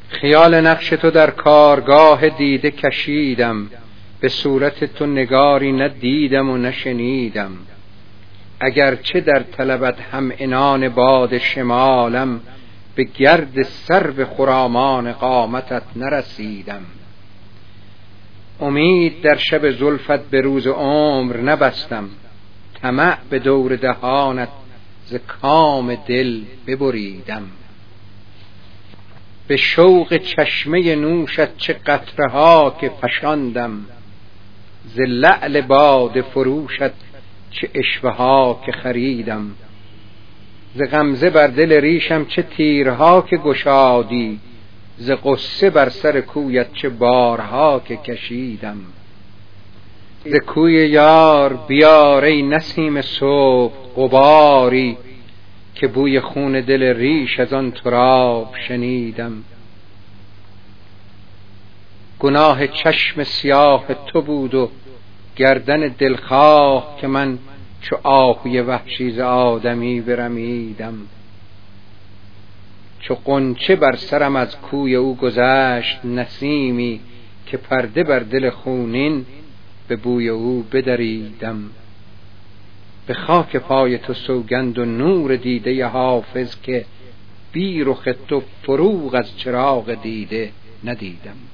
خیال نقش تو در کارگاه دیده کشیدم، به صورت تو نگاری ندیدم و نشنیدم. اگرچه در طلبت هم عنان باد شمالم، به گرد سرو خرامان قامتت نرسیدم. امید در شب زلفت به روز عمر نبستم، طمع به دور دهانت ز کام دل ببریدم. به شوق چشمه نوشت چه قطره ها که فشاندم، ز لعل باده فروشت چه عشوه ها که خریدم. ز غمزه بر دل ریشم چه تیرها که گشادی، ز غصه بر سر کویت چه بارها که کشیدم. ز کوی یار بیار ای نسیم صبح غباری، که بوی خون دل ریش از آن تراب شنیدم. گناه چشم سیاه تو بود و گردن دلخواه، که من چو آهوی وحشی ز آدمی برمیدم. چو غنچه بر سرم از کوی او گذشت نسیمی، که پرده بر دل خونین به بوی او بدریدم. به خاک پای تو سوگند و نور دیده حافظ، که بی رخ تو فروغ از چراغ دیده ندیدم.